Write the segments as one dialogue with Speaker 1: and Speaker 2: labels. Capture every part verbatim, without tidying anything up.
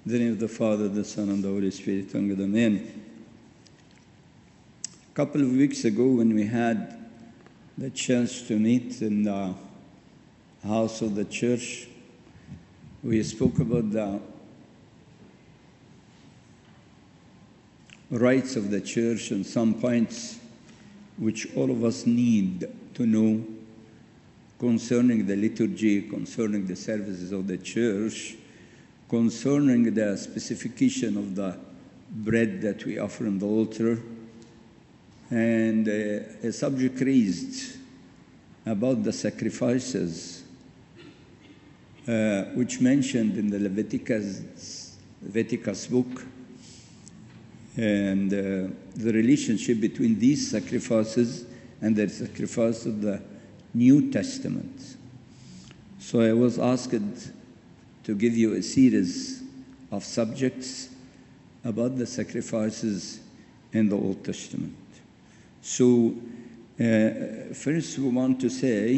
Speaker 1: In the name of the Father, the Son, and the Holy Spirit, one God, Amen. A couple of weeks ago, when we had the chance to meet in the house of the church, we spoke about the rights of the church and some points which all of us need to know concerning the liturgy, concerning the services of the church, concerning the specification of the bread that we offer on the altar, and uh, a subject raised about the sacrifices, uh, which mentioned in the Leviticus, Leviticus book, and uh, the relationship between these sacrifices and the sacrifice of the New Testament. So I was asked to give you a series of subjects about the sacrifices in the Old Testament. So uh, first we want to say,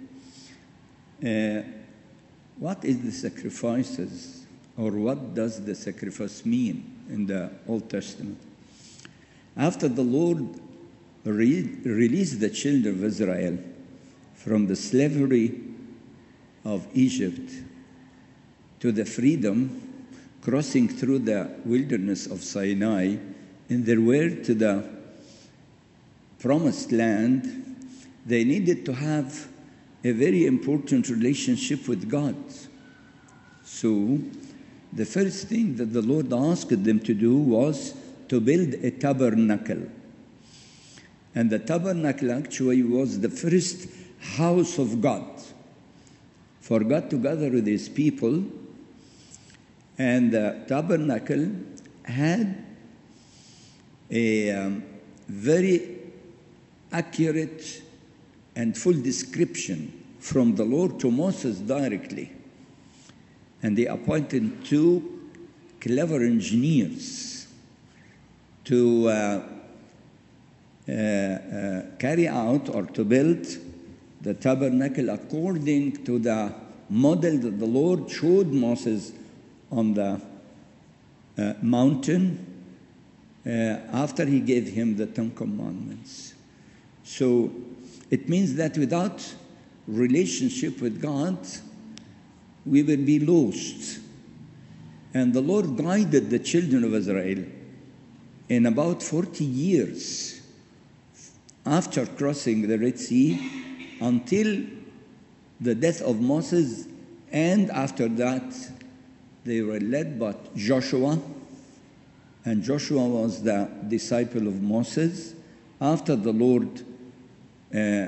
Speaker 1: uh, what is the sacrifices, or what does the sacrifice mean in the Old Testament? After the Lord re- released the children of Israel from the slavery of Egypt to the freedom, crossing through the wilderness of Sinai, in their way to the promised land, they needed to have a very important relationship with God. So the first thing that the Lord asked them to do was to build a tabernacle. And the tabernacle actually was the first house of God, for God to gather with His people. And the tabernacle had a um, very accurate and full description from the Lord to Moses directly. And they appointed two clever engineers to uh, uh, uh, carry out or to build the tabernacle according to the model that the Lord showed Moses on the uh, mountain uh, after He gave him the Ten Commandments. So it means that without relationship with God, we will be lost. And the Lord guided the children of Israel in about forty years after crossing the Red Sea until the death of Moses, and after that they were led by Joshua, and Joshua was the disciple of Moses. After the Lord uh,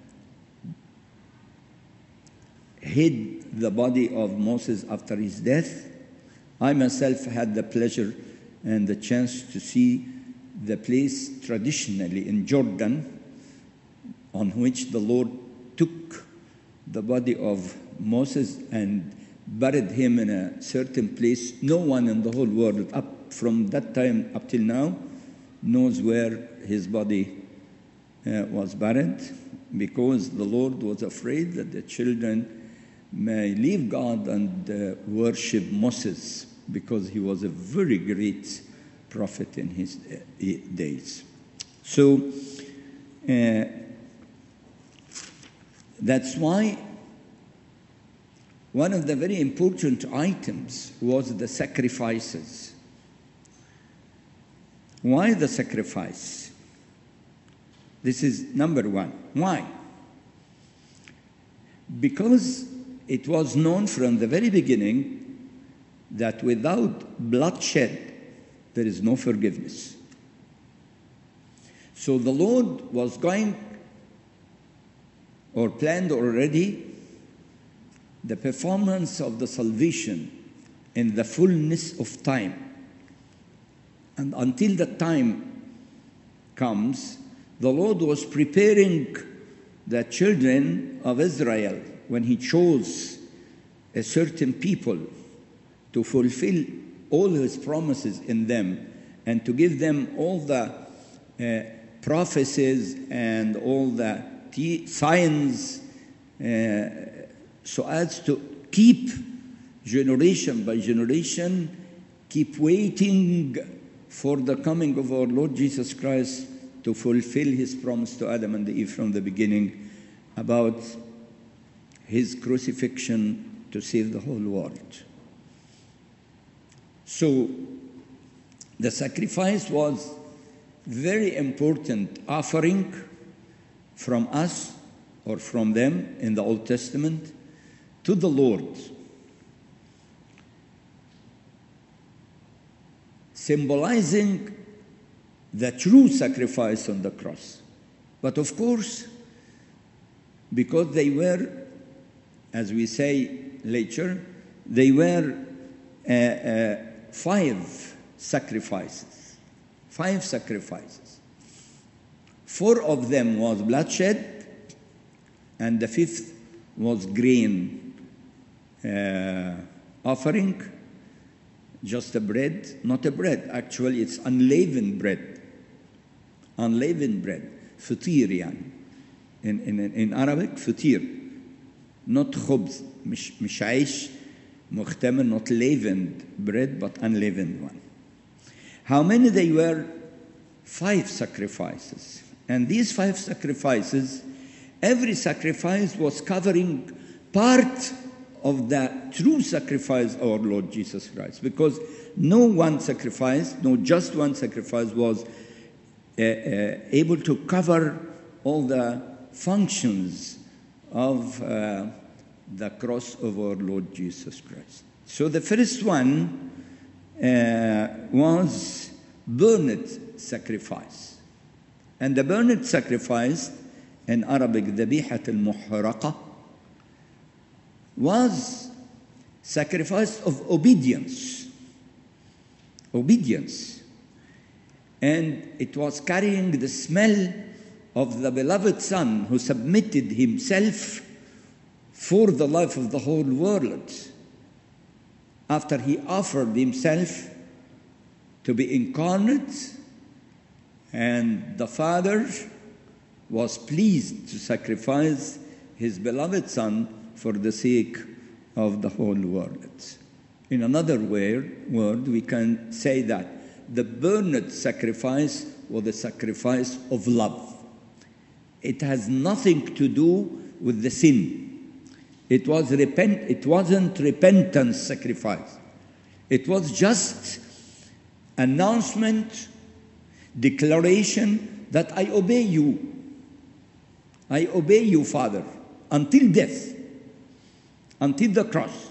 Speaker 1: hid the body of Moses after his death, I myself had the pleasure and the chance to see the place traditionally in Jordan on which the Lord took the body of Moses and buried him in a certain place. No one in the whole world, up from that time up till now, knows where his body uh, was buried, because the Lord was afraid that the children may leave God and uh, worship Moses, because he was a very great prophet in his days. So uh, that's why one of the very important items was the sacrifices. Why the sacrifice? This is number one. Why? Because it was known from the very beginning that without bloodshed, there is no forgiveness. So the Lord was going, or planned already, the performance of the salvation in the fullness of time. And until that time comes, the Lord was preparing the children of Israel when He chose a certain people to fulfill all His promises in them and to give them all the uh, prophecies and all the t- signs uh, so as to keep generation by generation keep waiting for the coming of our Lord Jesus Christ to fulfill his promise to Adam and Eve from the beginning about his crucifixion to save the whole world. So the sacrifice was very important offering from us or from them in the Old Testament to the Lord, symbolizing the true sacrifice on the cross. But of course, because they were, as we say later, they were uh, uh, five sacrifices. Five sacrifices. Four of them was bloodshed, and the fifth was grain uh, offering, just a bread, not a bread, actually it's unleavened bread. Unleavened bread, فطير يعني. In, in, in Arabic, فطير. Not خبز, مش, مش عيش مختمر, not leavened bread, but unleavened one. How many they were? Five sacrifices. And these five sacrifices, every sacrifice was covering part of the true sacrifice of our Lord Jesus Christ. Because no one sacrifice, no just one sacrifice was uh, uh, able to cover all the functions of uh, the cross of our Lord Jesus Christ. So the first one uh, was burnt sacrifice. And the burnt sacrifice, in Arabic, ذبيحة المحرقة, was sacrifice of obedience. Obedience. And it was carrying the smell of the beloved Son who submitted himself for the life of the whole world. After he offered himself to be incarnate, and the Father was pleased to sacrifice his beloved Son for the sake of the whole world. In another word, word, we can say that the burnt sacrifice was the sacrifice of love. It has nothing to do with the sin. It was repent. It wasn't repentance sacrifice. It was just announcement, declaration that I obey you. I obey you, Father, until death, until the cross.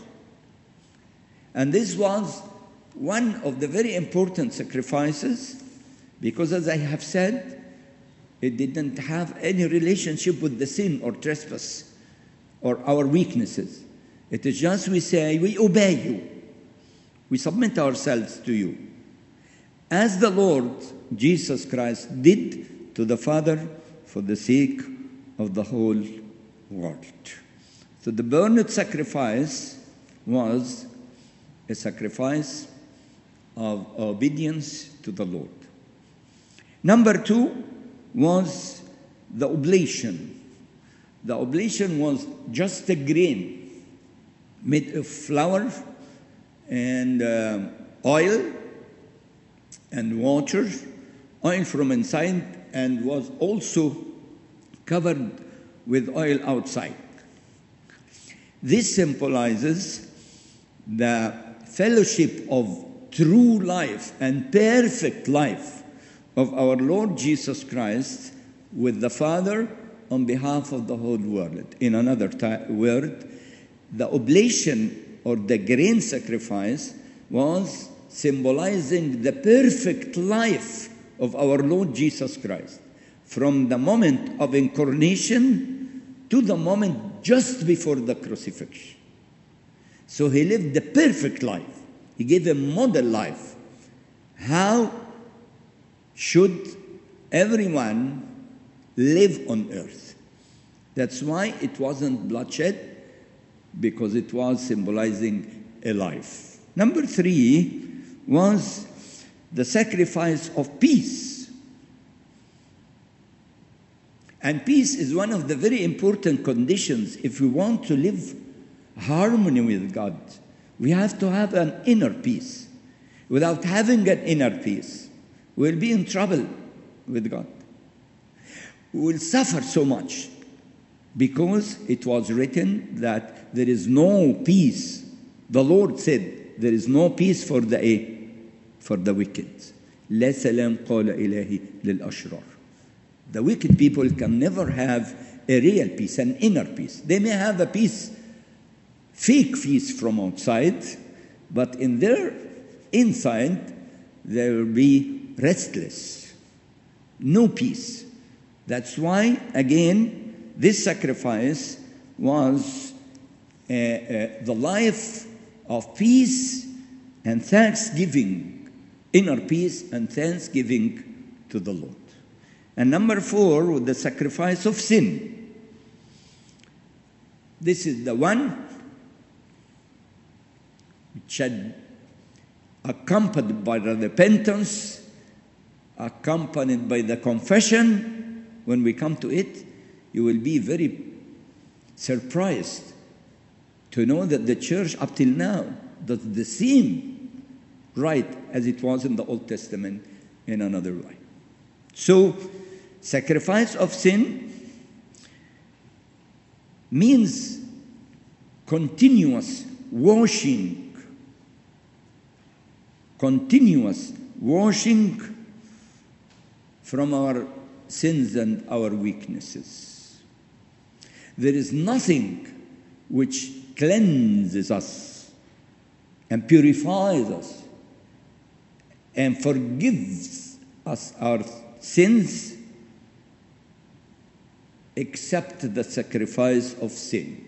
Speaker 1: And this was one of the very important sacrifices because, as I have said, it didn't have any relationship with the sin or trespass or our weaknesses. It is just we say, we obey you. We submit ourselves to you. As the Lord Jesus Christ did to the Father for the sake of the whole world. So the burnt sacrifice was a sacrifice of obedience to the Lord. Number two was the oblation. The oblation was just a grain made of flour and uh, oil and water, oil from inside, and was also covered with oil outside. This symbolizes the fellowship of true life and perfect life of our Lord Jesus Christ with the Father on behalf of the whole world. In another t- word, the oblation or the grain sacrifice was symbolizing the perfect life of our Lord Jesus Christ from the moment of incarnation to the moment just before the crucifixion. So he lived the perfect life. He gave a model life. How should everyone live on earth? That's why it wasn't bloodshed, because it was symbolizing a life. Number three was the sacrifice of peace. And peace is one of the very important conditions if we want to live harmony with God. We have to have an inner peace. without having an inner peace, we'll be in trouble with God. We will suffer so much because it was written that there is no peace. The Lord said there is no peace for the for the wicked. لا سلام قال إلهي للأشرار. The wicked people can never have a real peace, an inner peace. They may have a peace, fake peace from outside, but in their inside, they will be restless. No peace. That's why, again, this sacrifice was uh, uh, the life of peace and thanksgiving, inner peace and thanksgiving to the Lord. And number four, with the sacrifice of sin. This is the one which had accompanied by the repentance, accompanied by the confession. When we come to it, you will be very surprised to know that the church up till now does the same right as it was in the Old Testament in another way. So, sacrifice of sin means continuous washing, continuous washing from our sins and our weaknesses. There is nothing which cleanses us and purifies us and forgives us our sins except the sacrifice of sin.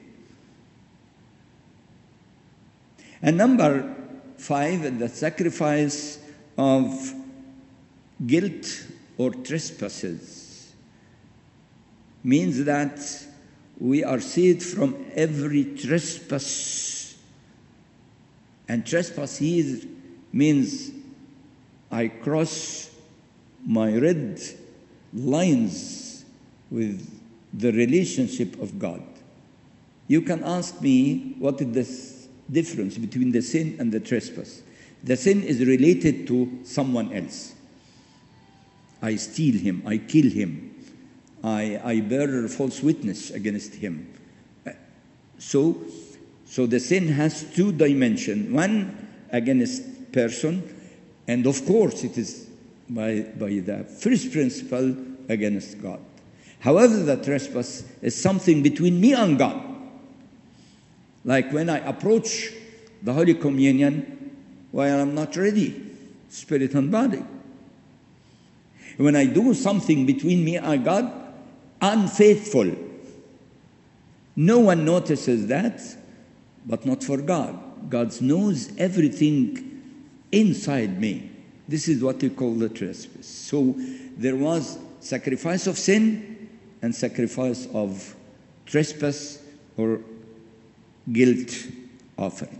Speaker 1: And number five, the sacrifice of guilt or trespasses means that we are saved from every trespass. And trespass here means I cross my red lines with the relationship of God. You can ask me what is the difference between the sin and the trespass. The sin is related to someone else. I steal him, I kill him, I, I bear false witness against him. So, so the sin has two dimensions. One against person, and of course it is by, by the first principle against God. However, the trespass is something between me and God. Like when I approach the Holy Communion while I'm not ready, spirit and body. When I do something between me and God, unfaithful. No one notices that, but not for God. God knows everything inside me. This is what we call the trespass. So there was sacrifice of sin and sacrifice of trespass or guilt offering.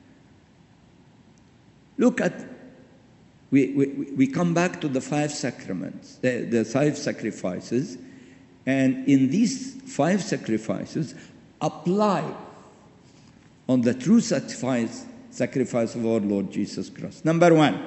Speaker 1: Look at, we, we, we come back to the five sacraments, the, the five sacrifices, and in these five sacrifices, apply on the true sacrifice, sacrifice of our Lord Jesus Christ. Number one,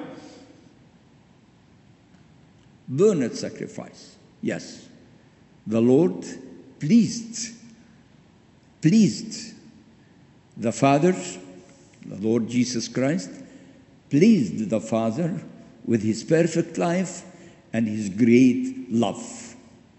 Speaker 1: burnt sacrifice. Yes, the Lord pleased, pleased the Father, the Lord Jesus Christ, pleased the Father with his perfect life and his great love.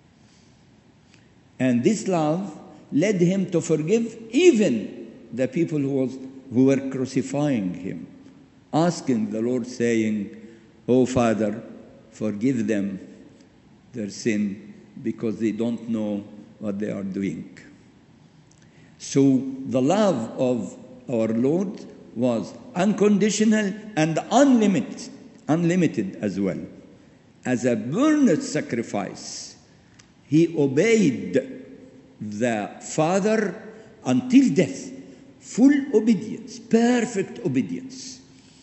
Speaker 1: And this love led him to forgive even the people who, was, who were crucifying him, asking the Lord, saying, "Oh Father, forgive them their sin because they don't know what they are doing." So the love of our Lord was unconditional and unlimited, unlimited as well. As a burnt sacrifice, he obeyed the Father until death. Full obedience, perfect obedience.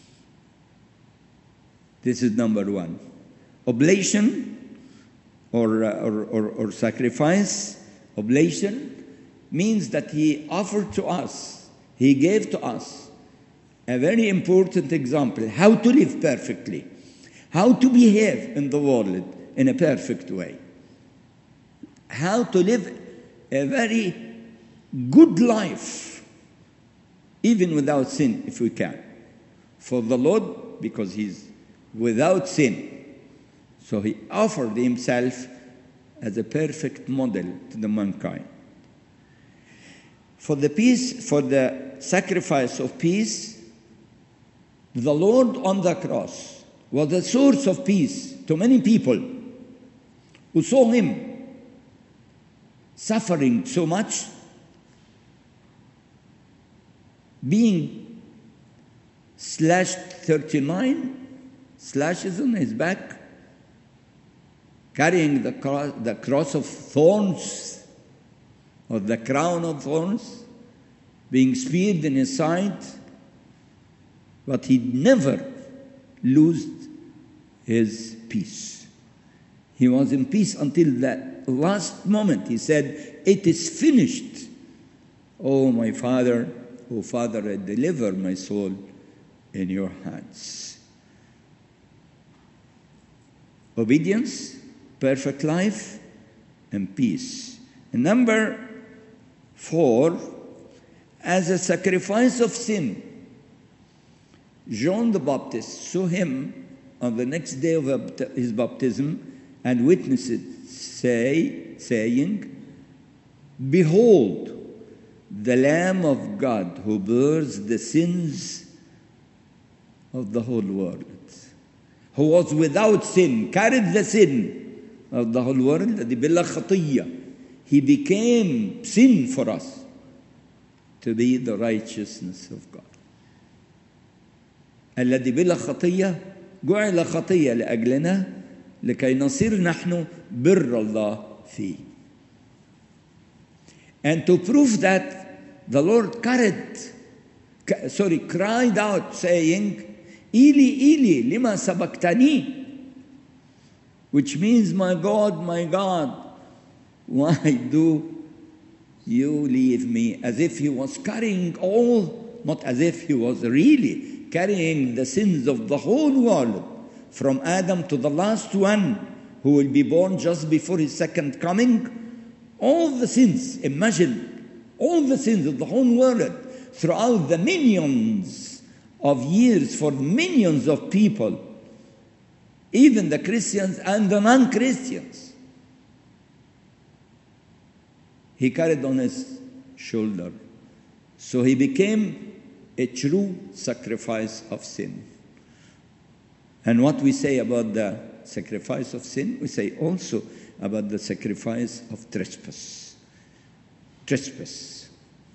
Speaker 1: This is number one. Oblation or, uh, or, or, or sacrifice, oblation, means that he offered to us, he gave to us a very important example how to live perfectly, how to behave in the world in a perfect way, how to live a very good life, even without sin, if we can. For the Lord, because He's without sin, so He offered Himself as a perfect model to the mankind. For the peace, for the sacrifice of peace, the Lord on the cross was a source of peace to many people who saw Him suffering so much, being slashed thirty-nine slashes on his back, carrying the cross, the cross of thorns, or the crown of thorns, being speared in his side, but he never lost his peace. He was in peace until that last moment. He said, "It is finished. Oh, my Father, oh, Father, I deliver my soul in your hands." Obedience, perfect life, and peace. And number four, as a sacrifice of sin, John the Baptist saw Him on the next day of his baptism and witnessed it, say, saying, "Behold, the Lamb of God who bears the sins of the whole world," who was without sin, carried the sin of the whole world. الذي بلا خطية. He became sin for us to be the righteousness of God. الذي بلا خطية جعل خطية لأجلنا لكي نصير نحن بر الله فيه. And to prove that, the Lord carried, sorry, cried out saying, "Eli, Eli, lima sabachthani," which means, "My God, my God, why do you leave me?" As if He was carrying all, not as if He was really carrying the sins of the whole world, from Adam to the last one who will be born just before His second coming. All the sins, imagine, all the sins of the whole world throughout the millions of years for millions of people, even the Christians and the non-Christians. He carried on His shoulder. So He became a true sacrifice of sin. And what we say about the sacrifice of sin, we say also about the sacrifice of trespass. Trespass.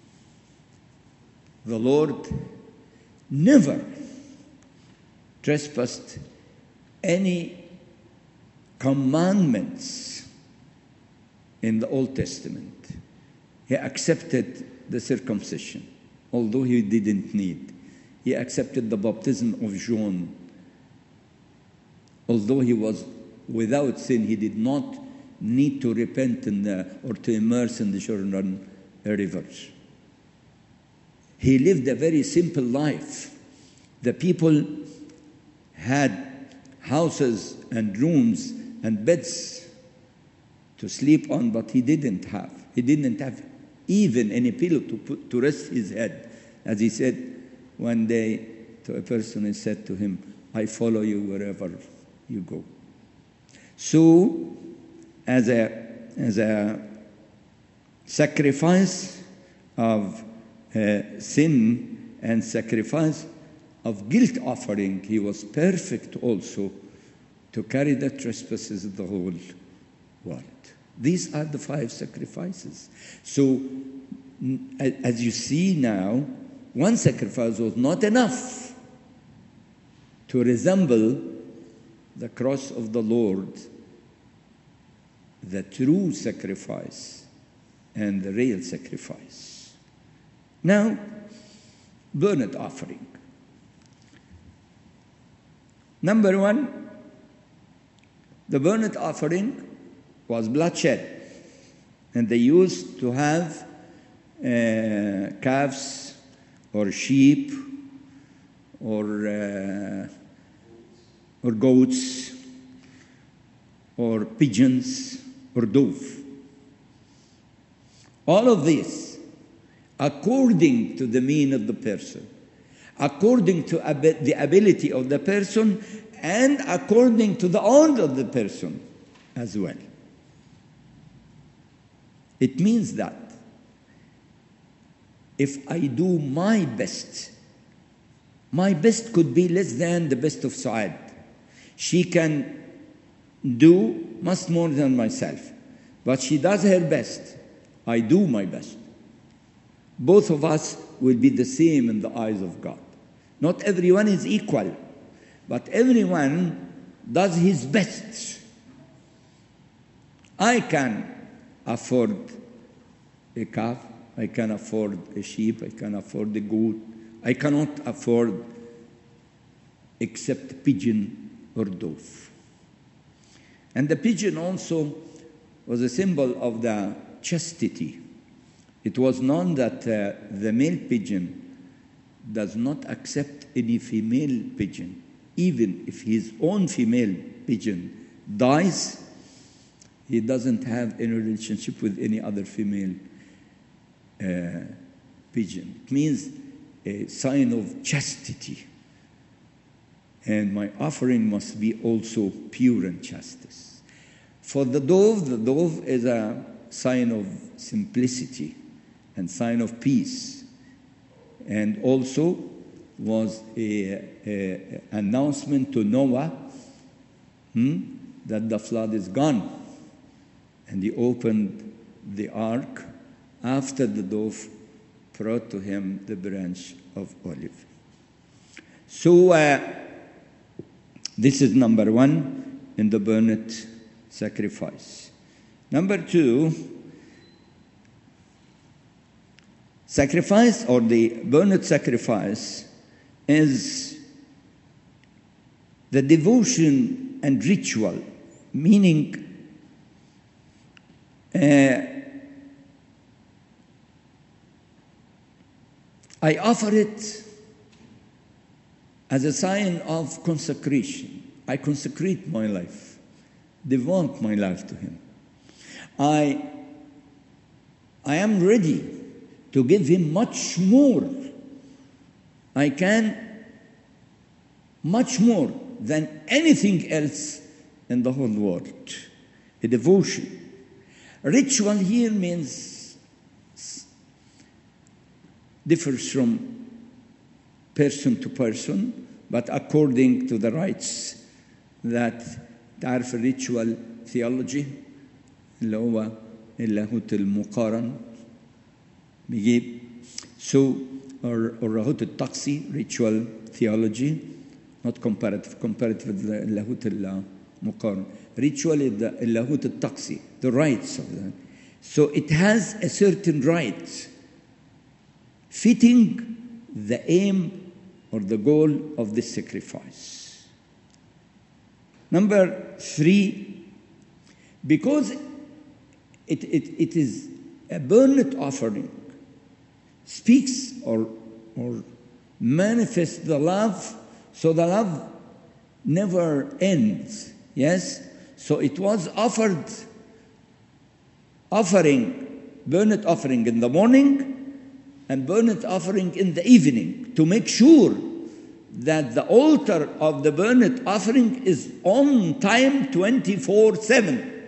Speaker 1: The Lord never trespassed any commandments in the Old Testament. He accepted the circumcision, although He didn't need. He accepted the baptism of John. Although he was without sin, he did not need to repent in the, or to immerse in the Jordan River. He lived a very simple life. The people had houses and rooms and beds to sleep on, but he didn't have. He didn't have even any pillow to put to rest his head. As he said one day to a person, he said to him, "I follow you wherever you go." So, as a as a sacrifice of uh, sin and sacrifice of guilt offering, He was perfect also to carry the trespasses of the whole world. These are the five sacrifices. So, as you see now, one sacrifice was not enough to resemble the cross of the Lord, the true sacrifice and the real sacrifice. Now, burnt offering. Number one, the burnt offering was bloodshed, and they used to have uh, calves or sheep or, uh, or goats, or pigeons, or dove. All of this, according to the mean of the person, according to ab- the ability of the person, and according to the order of the person as well. It means that if I do my best, my best could be less than the best of Saad. She can do much more than myself, but she does her best. I do my best. Both of us will be the same in the eyes of God. Not everyone is equal, but everyone does his best. I can afford a calf, I can afford a sheep, I can afford a goat. I cannot afford except pigeon or dove. And the pigeon also was a symbol of the chastity. It was known that uh, the male pigeon does not accept any female pigeon. Even if his own female pigeon dies, he doesn't have any relationship with any other female uh, pigeon. It means a sign of chastity. And my offering must be also pure and chaste. For the dove, the dove is a sign of simplicity and sign of peace. And also was a, a announcement to Noah hmm, that the flood is gone. And he opened the ark after the dove brought to him the branch of olive. So uh, this is number one in the burnt sacrifice. Number two, sacrifice or the burnt sacrifice is the devotion and ritual, meaning uh, I offer it as a sign of consecration. I consecrate my life, devote my life to Him. I, I am ready to give Him much more. I can much more than anything else in the whole world. A devotion. Ritual here means differs from person to person, but according to the rites that تعرف ritual theology اللي هو اللاهوت المقارن بيجيب so or اللاهوت الطقسي ritual theology not comparative comparative اللاهوت المقارن ritual is the اللاهوت الطقسي the rites of that. So it has a certain right fitting the aim or the goal of this sacrifice. Number three, because it, it, it is a burnt offering, speaks or, or manifests the love, so the love never ends. Yes? So it was offered, offering, burnt offering in the morning, and burnt offering in the evening to make sure that the altar of the burnt offering is on time twenty-four seven.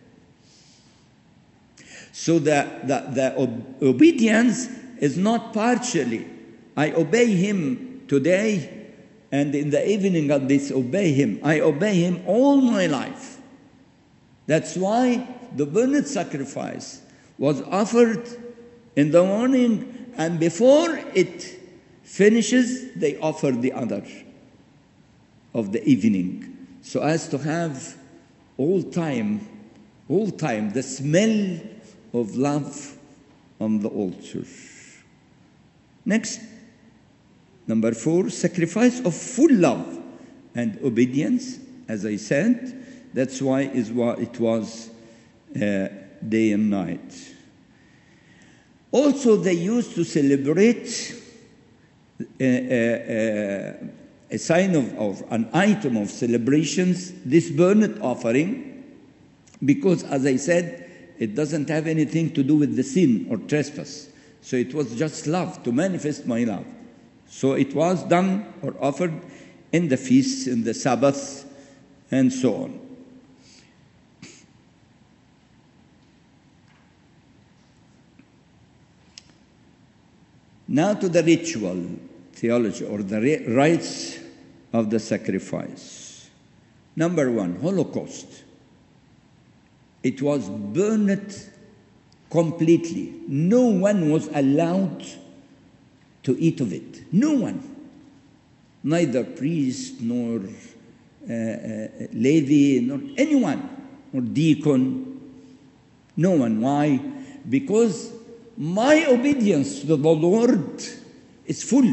Speaker 1: So the, the, the ob- obedience is not partially. I obey Him today and in the evening I disobey Him. I obey Him all my life. That's why the burnt sacrifice was offered in the morning, and before it finishes, they offer the other of the evening, so as to have all time, all time, the smell of love on the altar. Next, number four, sacrifice of full love and obedience, as I said. That's why is what it was uh, day and night. Also, they used to celebrate a, a, a sign of, of an item of celebrations, this burnt offering, because as I said, it doesn't have anything to do with the sin or trespass. So it was just love, to manifest my love. So it was done or offered in the feasts, in the Sabbaths, and so on. Now to the ritual theology or the rites of the sacrifice. Number one, Holocaust. It was burned completely. No one was allowed to eat of it. No one. Neither priest nor uh, uh, Levi nor anyone or deacon. No one. Why? Because my obedience to the Lord is full.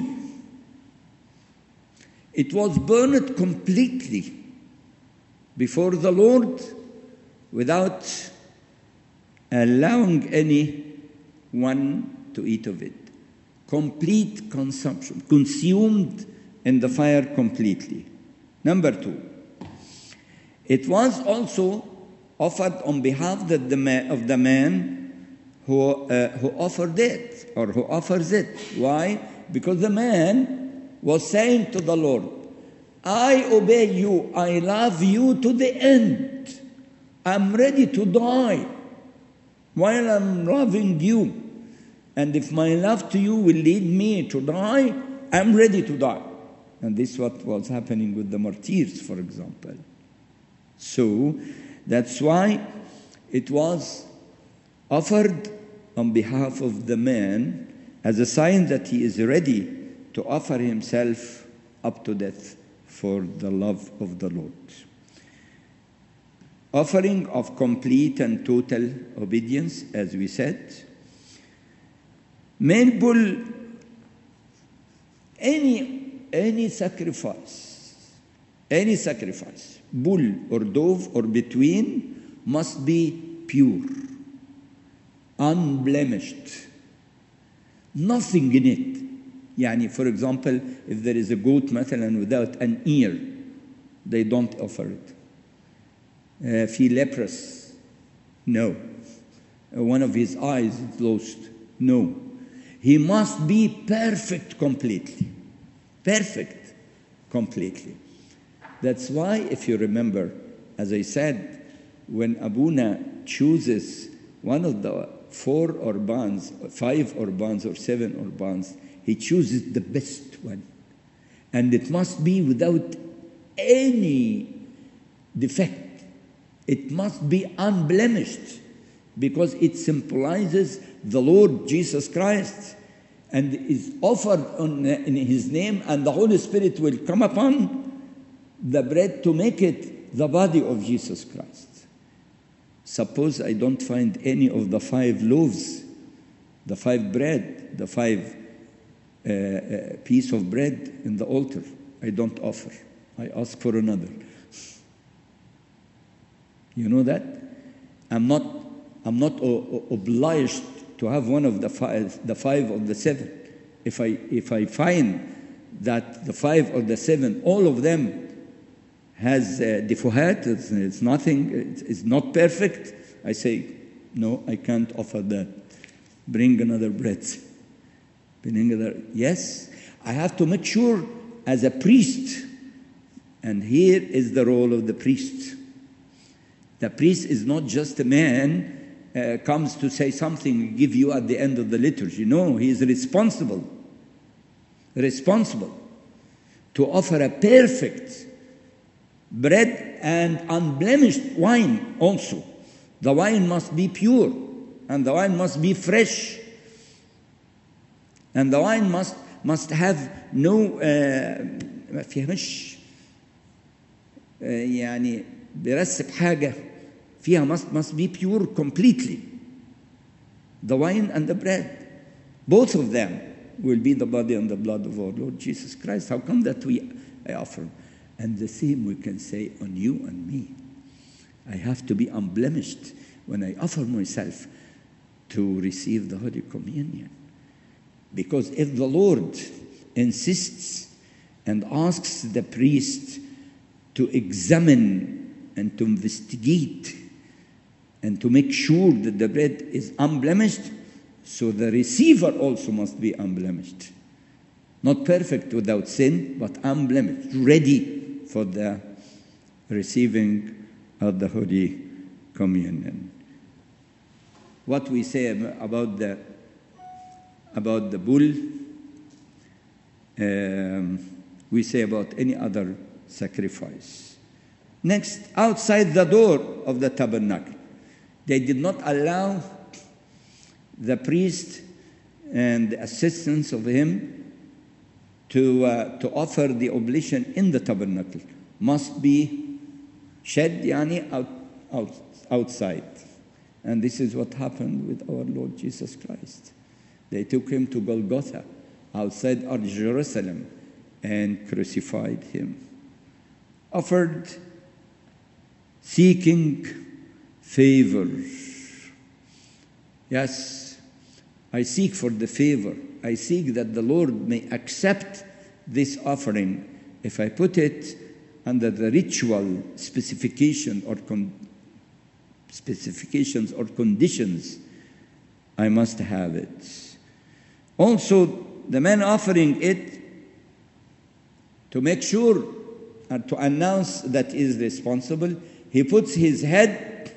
Speaker 1: It was burned completely before the Lord without allowing anyone to eat of it. Complete consumption, consumed in the fire completely. Number two, it was also offered on behalf of the man, of the man who, uh, who offered it or who offers it. Why? Because the man was saying to the Lord, I obey you, I love you to the end. I'm ready to die while I'm loving you. And if my love to you will lead me to die, I'm ready to die. And this is what was happening with the martyrs, for example. So that's why it was offered on behalf of the man as a sign that he is ready to offer himself up to death for the love of the Lord. Offering of complete and total obedience, as we said. Male bull, any, any sacrifice, any sacrifice, bull or dove or between, must be pure, unblemished, nothing in it. Yani, for example, if there is a goat مثلا without an ear, they don't offer it. Uh, في leprous, no. Uh, one of his eyes is lost, no. He must be perfect completely. Perfect completely. That's why, if you remember, as I said, when Abuna chooses one of the four orbans, five orbans or seven orbans, he chooses the best one. And it must be without any defect. It must be unblemished, because it symbolizes the Lord Jesus Christ and is offered on, in His name, and the Holy Spirit will come upon the bread to make it the body of Jesus Christ. Suppose I don't find any of the five loaves, the five bread, the five uh, uh, piece of bread in the altar. I don't offer. I ask for another. You know that? I'm not, I'm not o- o- obliged to have one of the five, the five or the seven. If I, if I find that the five or the seven, all of them has uh, defuhat, it's, it's nothing, it's, it's not perfect, I say, no, I can't offer that. Bring another bread. Bring another. Yes, I have to make sure as a priest, and here is the role of the priest. The priest is not just a man uh, comes to say something, give you at the end of the liturgy. No, he is responsible. Responsible to offer a perfect bread and unblemished wine also. The wine must be pure, and the wine must be fresh, and the wine must must have no ما فيهاش يعني برسب حاجة فيها, must must be pure completely. The wine and the bread, both of them will be the body and the blood of our Lord Jesus Christ. How come that we offer? And the same we can say on you and me. I have to be unblemished when I offer myself to receive the Holy Communion. Because if the Lord insists and asks the priest to examine and to investigate and to make sure that the bread is unblemished, so the receiver also must be unblemished. Not perfect without sin, but unblemished, ready for the receiving of the Holy Communion. What we say about the about the bull, um, we say about any other sacrifice. Next, outside the door of the tabernacle, they did not allow the priest and the assistants of him to uh, to offer the oblation in the tabernacle. Must be shed, yani out, out outside. And this is what happened with our Lord Jesus Christ. They took him to Golgotha, outside of Jerusalem, and crucified him. Offered, seeking favor. Yes, I seek for the favor. I seek that the Lord may accept this offering if I put it under the ritual specification or con- specifications or conditions. I must have it. Also, the man offering it, to make sure and to announce that he is responsible, he puts his head,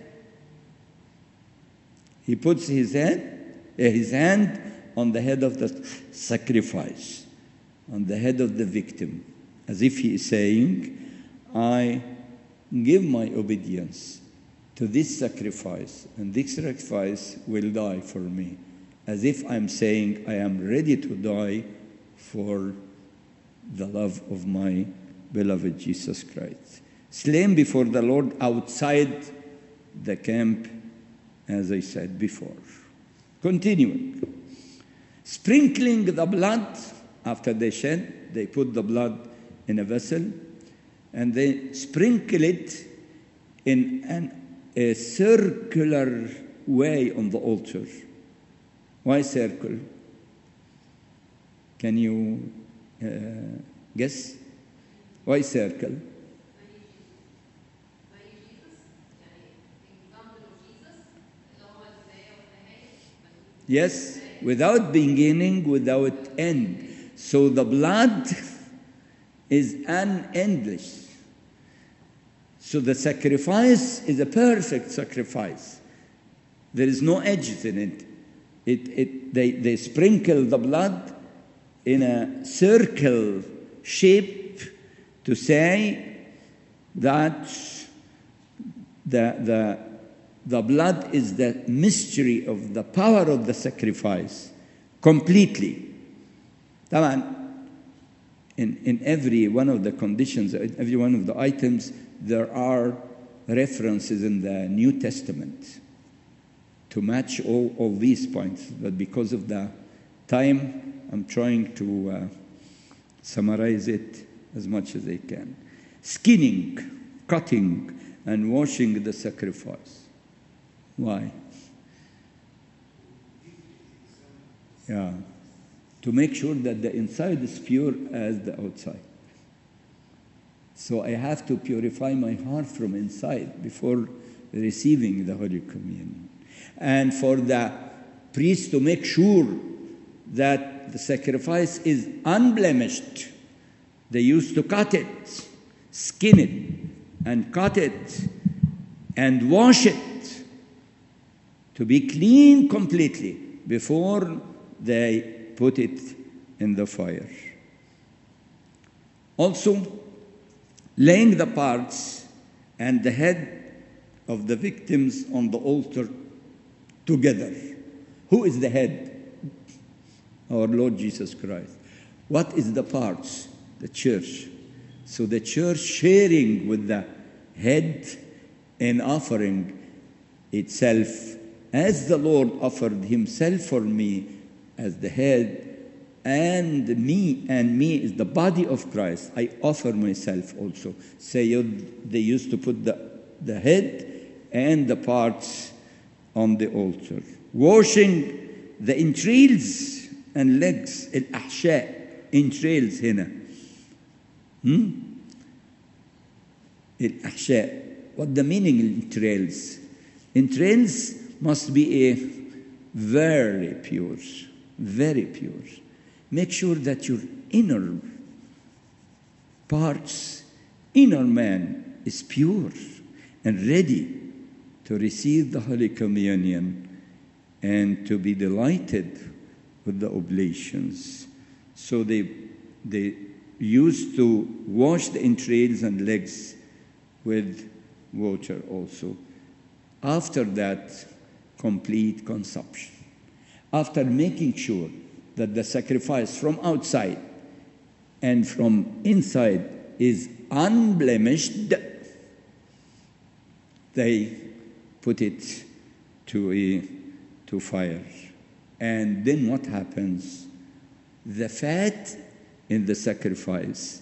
Speaker 1: he puts his head, his hand on the head of the sacrifice, on the head of the victim, as if he is saying, I give my obedience to this sacrifice, and this sacrifice will die for me. As if I'm saying, I am ready to die for the love of my beloved Jesus Christ. Slain before the Lord outside the camp, as I said before. Continuing. Sprinkling the blood, after they shed, they put the blood in a vessel, and they sprinkle it in an, a circular way on the altar. Why circle? Can you uh, guess? Why circle? Yes, without beginning, without end. So the blood is unendless. So the sacrifice is a perfect sacrifice. There is no edges in it. It, it, they, they sprinkle the blood in a circle shape to say that the, the, the blood is the mystery of the power of the sacrifice completely. In, in every one of the conditions, in every one of the items, there are references in the New Testament to match all, all these points. But because of the time, I'm trying to uh, summarize it as much as I can. Skinning, cutting, and washing the sacrifice. Why? Yeah. To make sure that the inside is pure as the outside. So I have to purify my heart from inside before receiving the Holy Communion. And for the priest to make sure that the sacrifice is unblemished, they used to cut it, skin it, and cut it, and wash it to be clean completely before they put it in the fire. Also, laying the parts and the head of the victims on the altar together. Who is the head? Our Lord Jesus Christ. What is the parts? The church. So the church sharing with the head in offering itself, as the Lord offered himself for me as the head, and me, and me is the body of Christ. I offer myself also. Say they used to put the, the head and the parts on the altar. Washing the entrails and legs, al-ahsha, entrails هنا. Hmm? الأحشاء. What the meaning of entrails? Entrails must be a very pure, very pure. Make sure that your inner parts, inner man is pure and ready to receive the Holy Communion and to be delighted with the oblations. So they, they used to wash the entrails and legs with water also. After that, complete consumption. After making sure that the sacrifice from outside and from inside is unblemished, they put it to a to fire. And then what happens? The fat in the sacrifice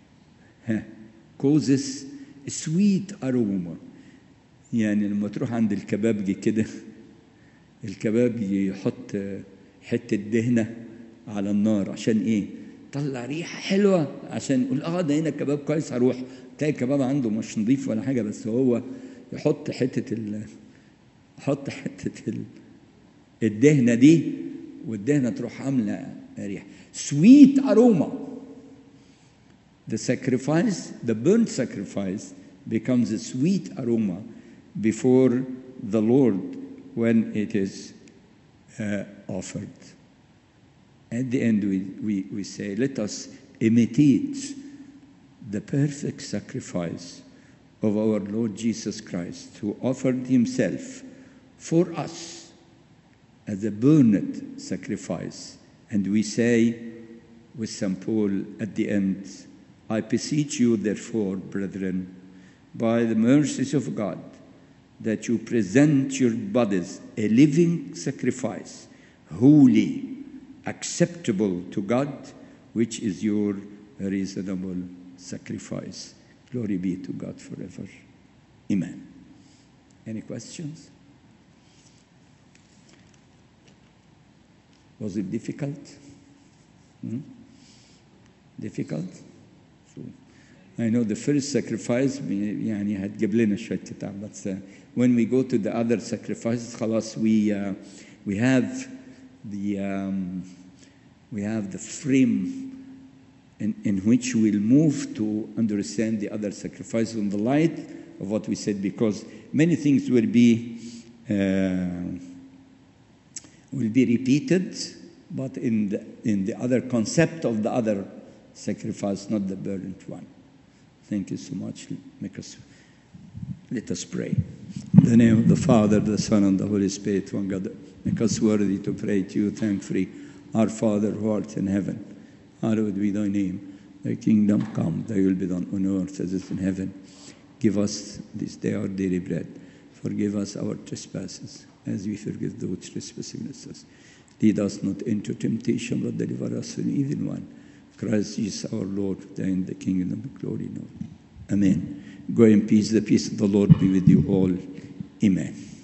Speaker 1: causes a sweet aroma. يعني لما تروح عند الكبابجي كده الكبابجي يحط حتة دهنة على النار عشان ايه؟ طلع ريحة حلوة عشان يقول اه ده هنا كباب كويس هروح. تلاقي الكباب عنده مش نظيف ولا حاجة بس هو يحط حتة ال يحط حتة ال الدهنة دي والدهنة تروح عاملة ريحة. Sweet aroma. The sacrifice, the burnt sacrifice becomes a sweet aroma before the Lord when it is uh, offered. At the end we, we, we say, let us imitate the perfect sacrifice of our Lord Jesus Christ, who offered himself for us as a burnt sacrifice. And we say with Saint Paul at the end, I beseech you therefore, brethren, by the mercies of God, that you present your bodies a living sacrifice, holy, acceptable to God, which is your reasonable sacrifice. Glory be to God forever. Amen. Any questions? Was it difficult? Hmm? Difficult? So, I know the first sacrifice يعني هتجيب لنا شوية تعب, but uh, when we go to the other sacrifices, خلاص we uh, we have the um, we have the frame in, in which we'll move to understand the other sacrifices in the light of what we said, because many things will be uh, will be repeated, but in the in the other concept of the other sacrifice, not the burnt one. Thank you so much. Make us, let us pray. In the name of the Father, the Son, and the Holy Spirit, one God, make us worthy to pray to you thankfully. Our Father who art in heaven, hallowed be thy name. Thy kingdom come, thy will be done on earth as it is in heaven. Give us this day our daily bread. Forgive us our trespasses, as we forgive those trespassing against us. Lead us not into temptation, but deliver us from evil one. Christ Jesus our Lord, thine the kingdom and glory. Amen. Go in peace. The peace of the Lord be with you all. Amen.